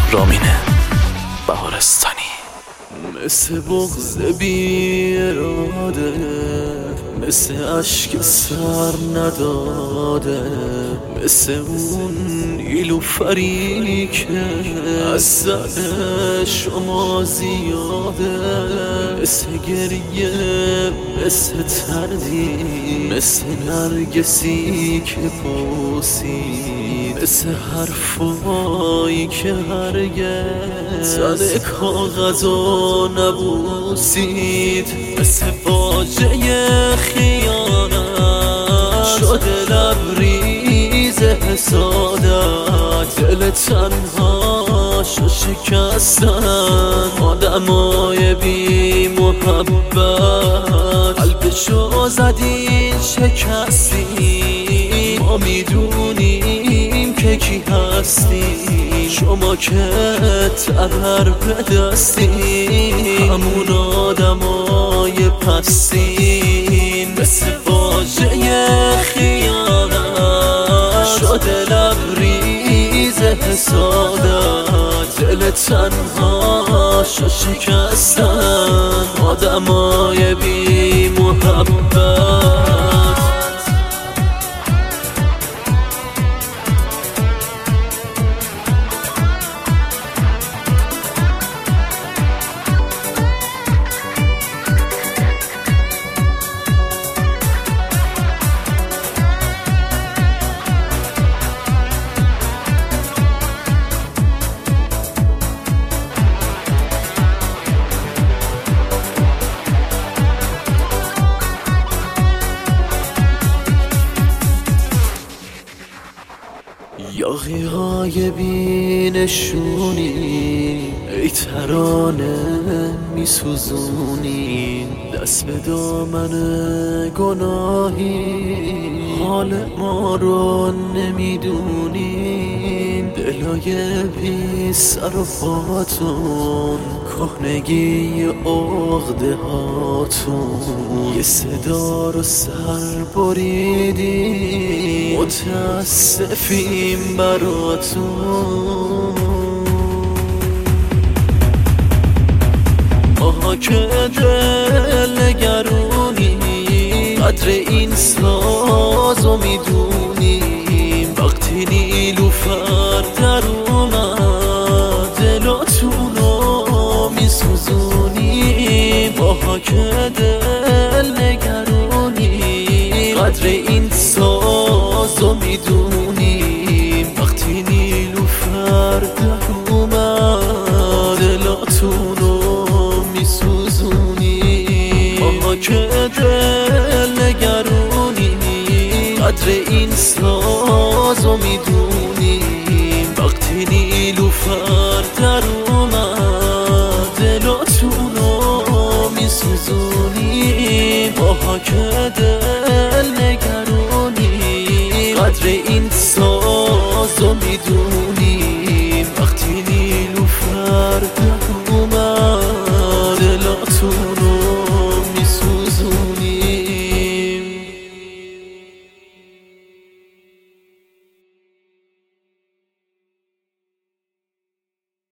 رامین بهارستانی. مثل بغض بی اراده، مثل عشق سر نداده، مثل اون نیلوفری که از سر شما زیاده، مثل گریه، مثل تردید، مثل نرگسی که بوسید، مثل حرفایی که هرگز تن کاغذا نبوسید، مثل فاجعه خیانت شده لبریز حسادت، دل تنهاشو شکستن آدمای بی محبت، قلبشو زدین شکستی، ما میدونیم که کی هستی، شما که تبر به دستی، همون آدمای پستین، مثل فاجعه خیانت شده لبریز حسادت، دل تنهاشو شکستن آدمای بی محبت. یاغی های بینشونی، ای ترانه میسوزونی، دست به دامن گناهی، حال ما رو نمیدونین، دلای بی سر و پاتون، کهنگی عقده هاتون، یه صدا رو سر بریدین، متاسفیم براتون. ماها که دلنگرونی، قدر این سازو میدونیم، وقتی نیلوفر در اومد دلاتونو میسوزونیم، ماها که دلنگرونی، قدر این سازو میدونیم، وقتی نیلوفر در اومد دلاتونو میسوزونیم، ماها که دلنگرونی، قدر این سازو میدونیم، وقتی نیلوفر در اومد دلاتونو میسوزونیم، ماها که دلنگرونی، قدر این سازو میدونیم، وقتی نیلوفر در